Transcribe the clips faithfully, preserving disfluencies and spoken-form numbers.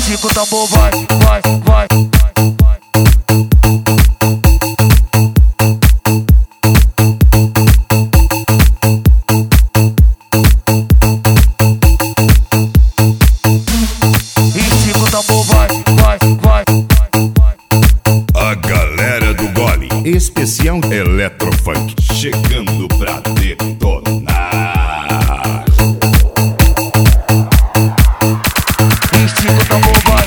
Estica o tambor, vai, vai, vai. Estica o tambor, vai, vai, vai. A galera do Gole, especial Eletrofunk, chegando pra detonar. Estica o tambor, vai.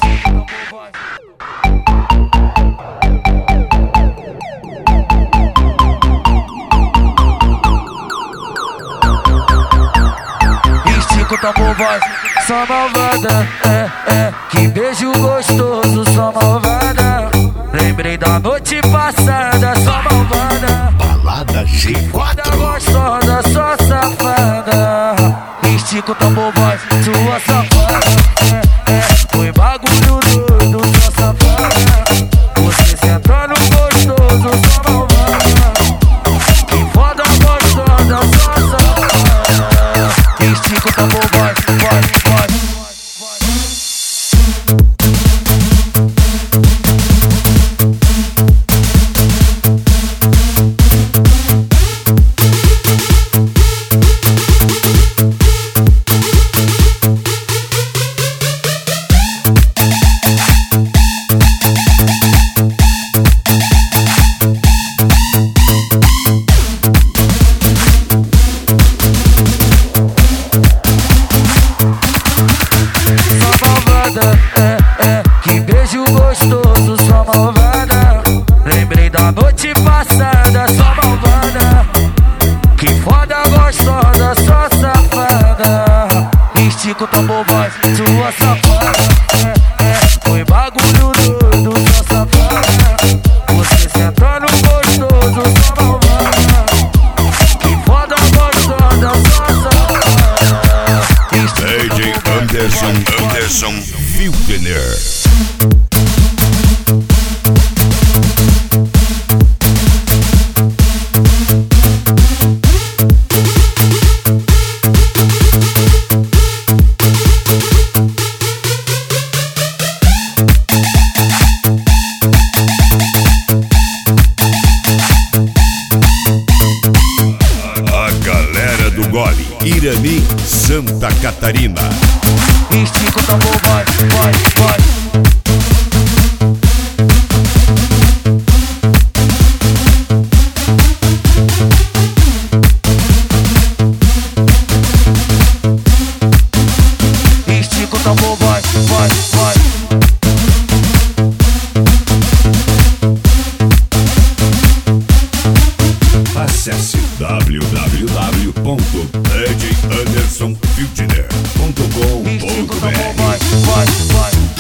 Estica o tambor, vai. Só malvada, é, é. Que beijo gostoso, só malvada. Lembrei da noite passada, só malvada. Balada G quatro. Gostosa, só safada. Estica o tambor, vai, sua safada. É, é, foi bagulho doido, só safada. Você sentando gostoso, só malvada. Que foda gostosa, só safada. Estica o tambor, vai, vai, vai. É, é, que beijo gostoso, só malvada. Lembrei da noite passada, só malvada. Que foda gostosa, só safada. Estica o tambor, vai, sua safada. É, é, foi bagulho doido, só safada. Você sentando gostoso, só malvada. Que foda gostosa, só safada. D J Anderson, Anderson Wildner. A galera do Gole, Irani, Santa Catarina. Estica o tambor, vai, vai, vai. Estica o tambor, vai, vai, vai. Acesse w w w ponto d j anderson wildner ponto com Estica o ponto b tambor, r. vai, vai, vai.